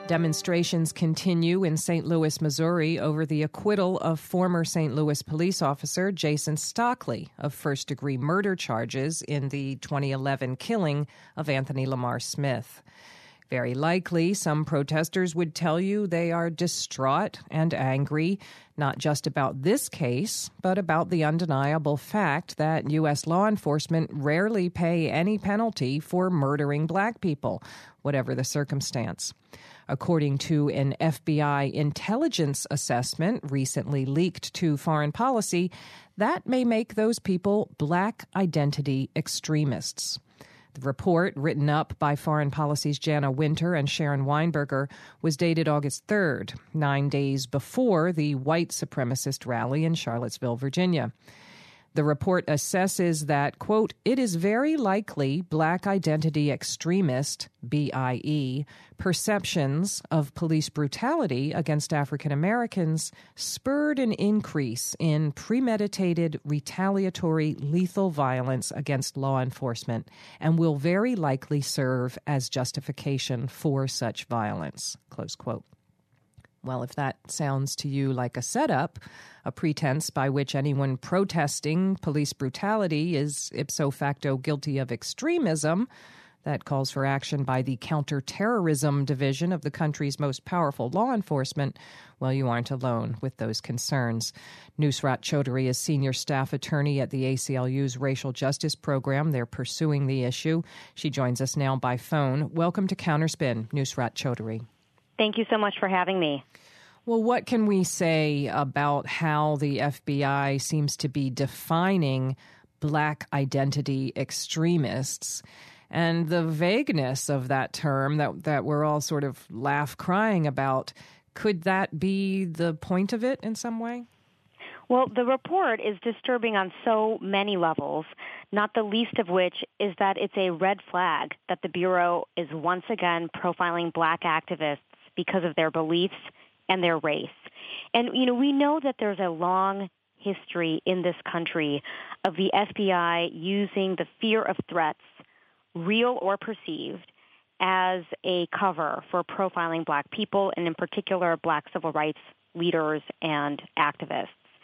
Demonstrations continue in St. Louis, Missouri, over the acquittal of former St. Louis police officer Jason Stockley of first-degree murder charges in the 2011 killing of Anthony Lamar Smith. Very likely, some protesters would tell you they are distraught and angry, not just about this case, but about the undeniable fact that U.S. law enforcement rarely pay any penalty for murdering black people, whatever the circumstance. According to an FBI intelligence assessment recently leaked to Foreign Policy, that may make those people black identity extremists. The report, written up by Foreign Policy's Jana Winter and Sharon Weinberger, was dated August 3rd, 9 days before the white supremacist rally in Charlottesville, Virginia. The report assesses that, quote, it is very likely black identity extremist, BIE, perceptions of police brutality against African Americans spurred an increase in premeditated, retaliatory, lethal violence against law enforcement and will very likely serve as justification for such violence, close quote. Well, if that sounds to you like a setup, a pretense by which anyone protesting police brutality is ipso facto guilty of extremism, that calls for action by the Counterterrorism Division of the country's most powerful law enforcement, well, you aren't alone with those concerns. Nusrat Chaudhary is senior staff attorney at the ACLU's Racial Justice Program. They're pursuing the issue. She joins us now by phone. Welcome to Counterspin, Nusrat Chaudhary. Thank you so much for having me. Well, what can we say about how the FBI seems to be defining black identity extremists and the vagueness of that term that we're all sort of crying about? Could that be the point of it in some way? Well, the report is disturbing on so many levels, not the least of which is that it's a red flag that the Bureau is once again profiling black activists because of their beliefs and their race. And, we know that there's a long history in this country of the FBI using the fear of threats, real or perceived, as a cover for profiling black people, and in particular, black civil rights leaders and activists.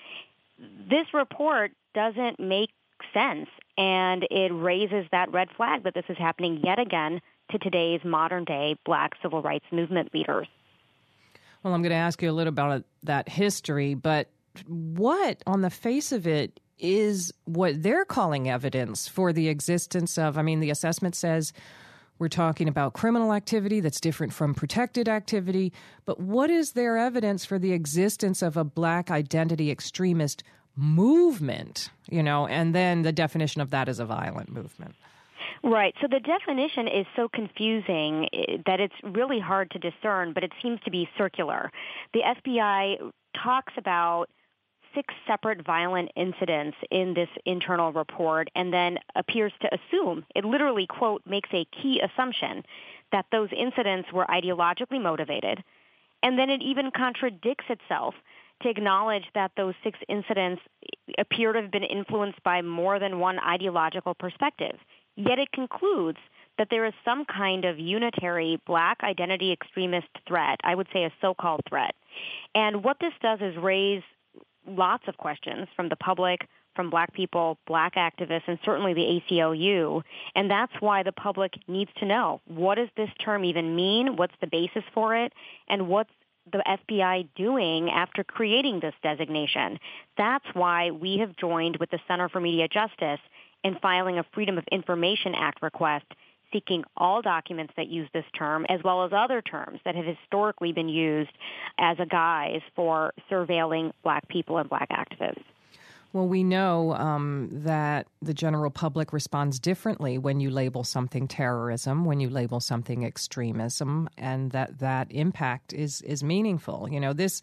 This report doesn't make sense, and it raises that red flag that this is happening yet again to today's modern-day black civil rights movement leaders. Well, I'm going to ask you a little about that history, but what, on the face of it, is what they're calling evidence for the existence of, the assessment says we're talking about criminal activity that's different from protected activity, but what is their evidence for the existence of a black identity extremist movement, and then the definition of that is a violent movement? Right. So the definition is so confusing that it's really hard to discern, but it seems to be circular. The FBI talks about 6 separate violent incidents in this internal report and then appears to assume, it literally, quote, makes a key assumption that those incidents were ideologically motivated. And then it even contradicts itself to acknowledge that those 6 incidents appear to have been influenced by more than one ideological perspective. Yet it concludes that there is some kind of unitary black identity extremist threat, I would say a so-called threat. And what this does is raise lots of questions from the public, from black people, black activists, and certainly the ACLU. And that's why the public needs to know, what does this term even mean? What's the basis for it? And what's the FBI doing after creating this designation? That's why we have joined with the Center for Media Justice in filing a Freedom of Information Act request seeking all documents that use this term, as well as other terms that have historically been used as a guise for surveilling black people and black activists. Well, we know that the general public responds differently when you label something terrorism, when you label something extremism, and that impact is meaningful. This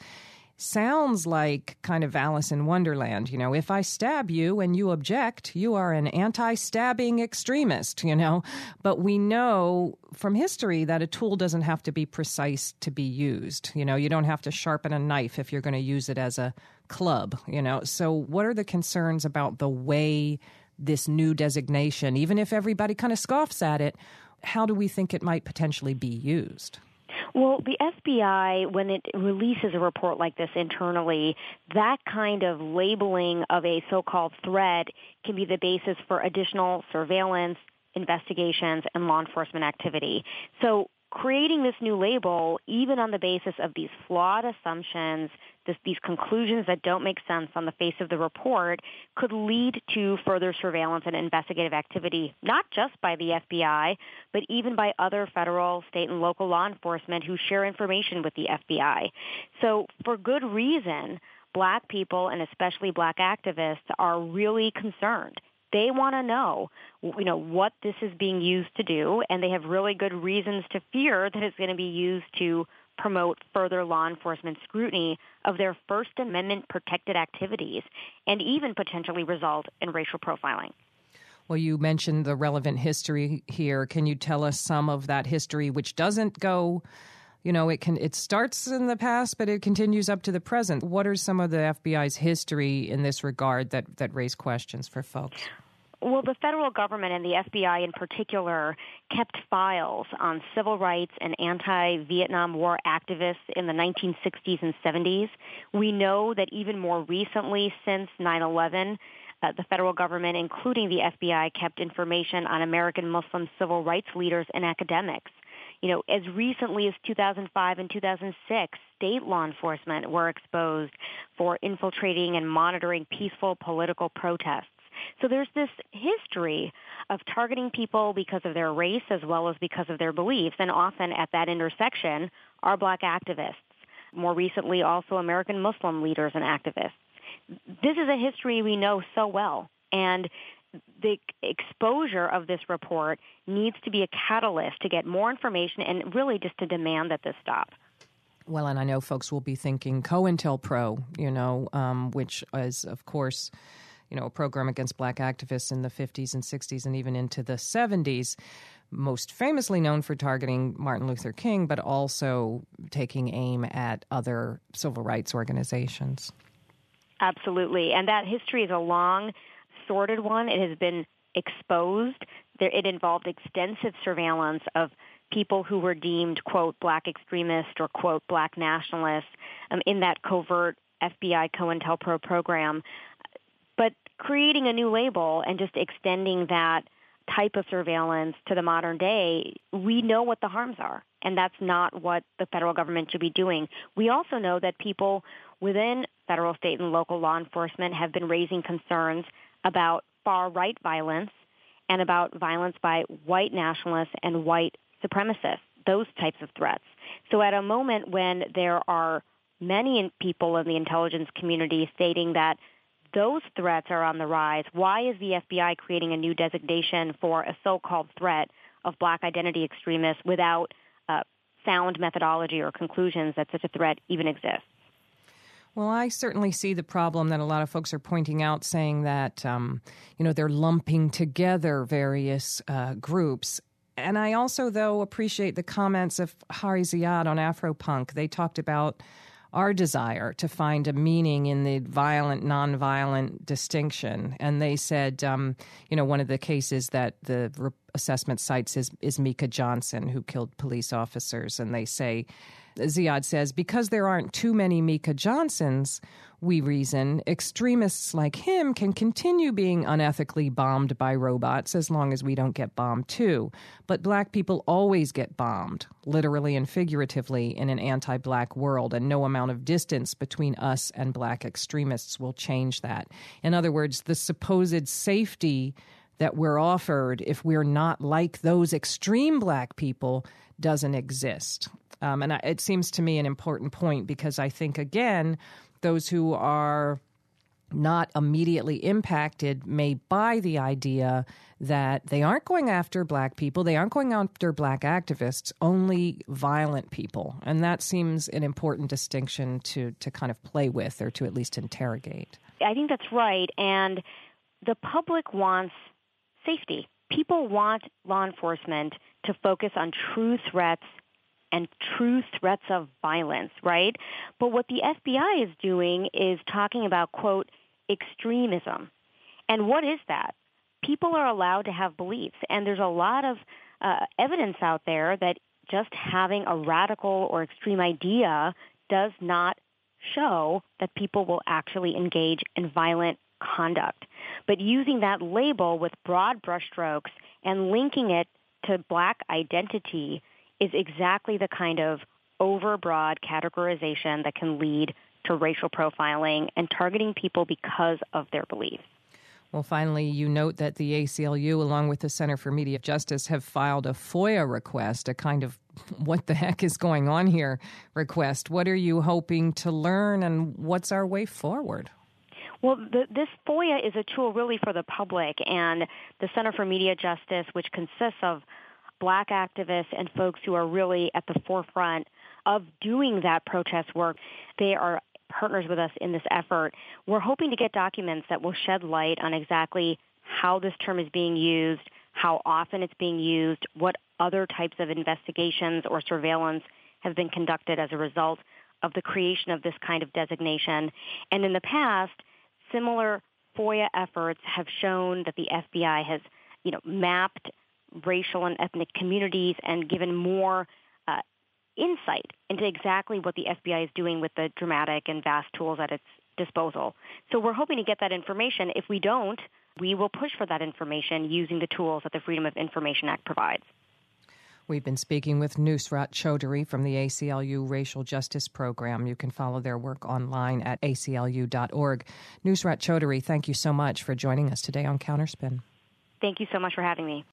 sounds like kind of Alice in Wonderland. If I stab you and you object, you are an anti-stabbing extremist, But we know from history that a tool doesn't have to be precise to be used. You don't have to sharpen a knife if you're going to use it as a club, So what are the concerns about the way this new designation, even if everybody kind of scoffs at it, how do we think it might potentially be used? Well, the FBI, when it releases a report like this internally, that kind of labeling of a so-called threat can be the basis for additional surveillance, investigations, and law enforcement activity. So creating this new label, even on the basis of these flawed assumptions, these conclusions that don't make sense on the face of the report, could lead to further surveillance and investigative activity, not just by the FBI, but even by other federal, state, and local law enforcement who share information with the FBI. So for good reason, black people and especially black activists are really concerned. They want to know, what this is being used to do, and they have really good reasons to fear that it's going to be used to promote further law enforcement scrutiny of their First Amendment protected activities and even potentially result in racial profiling. Well, you mentioned the relevant history here. Can you tell us some of that history which doesn't go, it starts in the past, but it continues up to the present? What are some of the FBI's history in this regard that raise questions for folks? Well, the federal government and the FBI in particular kept files on civil rights and anti-Vietnam War activists in the 1960s and 70s. We know that even more recently, since 9/11, the federal government, including the FBI, kept information on American Muslim civil rights leaders and academics. As recently as 2005 and 2006, state law enforcement were exposed for infiltrating and monitoring peaceful political protests. So there's this history of targeting people because of their race as well as because of their beliefs, and often at that intersection are black activists. More recently, also American Muslim leaders and activists. This is a history we know so well, and the exposure of this report needs to be a catalyst to get more information and really just to demand that this stop. Well, and I know folks will be thinking COINTELPRO, which is, of course, a program against black activists in the 50s and 60s and even into the 70s, most famously known for targeting Martin Luther King, but also taking aim at other civil rights organizations. Absolutely. And that history is a long, sordid one. It has been exposed. It involved extensive surveillance of people who were deemed, quote, black extremists or, quote, black nationalists in that covert FBI COINTELPRO program. But creating a new label and just extending that type of surveillance to the modern day, we know what the harms are, and that's not what the federal government should be doing. We also know that people within federal, state, and local law enforcement have been raising concerns about far-right violence and about violence by white nationalists and white supremacists, those types of threats. So at a moment when there are many people in the intelligence community stating that those threats are on the rise, why is the FBI creating a new designation for a so-called threat of black identity extremists without sound methodology or conclusions that such a threat even exists? Well, I certainly see the problem that a lot of folks are pointing out, saying that, they're lumping together various groups. And I also, though, appreciate the comments of Hari Ziad on Afropunk. They talked about our desire to find a meaning in the violent, nonviolent distinction. And they said, one of the cases that the assessment cites is Mika Johnson, who killed police officers. And they say, Ziad says, because there aren't too many Mika Johnsons, we reason, extremists like him can continue being unethically bombed by robots as long as we don't get bombed too. But black people always get bombed, literally and figuratively, in an anti-black world, and no amount of distance between us and black extremists will change that. In other words, the supposed safety that we're offered if we're not like those extreme black people doesn't exist. And it seems to me an important point because I think, again, those who are not immediately impacted may buy the idea that they aren't going after black people, they aren't going after black activists, only violent people. And that seems an important distinction to kind of play with or to at least interrogate. I think that's right. And the public wants safety. People want law enforcement to focus on true threats and true threats of violence, right? But what the FBI is doing is talking about, quote, extremism. And what is that? People are allowed to have beliefs, and there's a lot of evidence out there that just having a radical or extreme idea does not show that people will actually engage in violent conduct. But using that label with broad brushstrokes and linking it to Black identity is exactly the kind of overbroad categorization that can lead to racial profiling and targeting people because of their beliefs. Well, finally, you note that the ACLU, along with the Center for Media Justice, have filed a FOIA request, a kind of what the heck is going on here request. What are you hoping to learn, and what's our way forward? Well, this FOIA is a tool really for the public, and the Center for Media Justice, which consists of Black activists and folks who are really at the forefront of doing that protest work, they are partners with us in this effort. We're hoping to get documents that will shed light on exactly how this term is being used, how often it's being used, what other types of investigations or surveillance have been conducted as a result of the creation of this kind of designation. And in the past, similar FOIA efforts have shown that the FBI has, mapped racial and ethnic communities and given more insight into exactly what the FBI is doing with the dramatic and vast tools at its disposal. So we're hoping to get that information. If we don't, we will push for that information using the tools that the Freedom of Information Act provides. We've been speaking with Nusrat Chaudhary from the ACLU Racial Justice Program. You can follow their work online at aclu.org. Nusrat Chaudhary, thank you so much for joining us today on Counterspin. Thank you so much for having me.